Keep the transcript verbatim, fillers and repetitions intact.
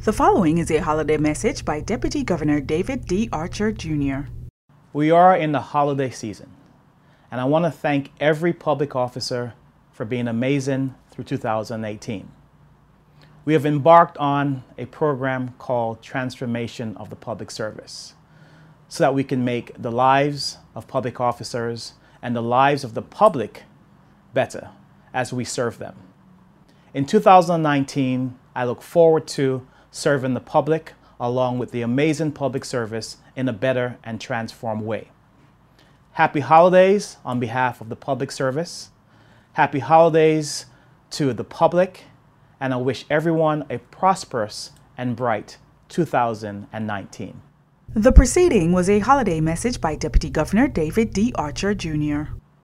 The following is a holiday message by Deputy Governor David D. Archer, Junior We are in the holiday season, and I want to thank every public officer for being amazing through two thousand eighteen. We have embarked on a program called Transformation of the Public Service so that we can make the lives of public officers and the lives of the public better as we serve them. In two thousand nineteen, I look forward to serving the public along with the amazing public service in a better and transformed way. Happy holidays on behalf of the public service. Happy holidays to the public, and I wish everyone a prosperous and bright two thousand nineteen. The preceding was a holiday message by Deputy Governor David D. Archer, Junior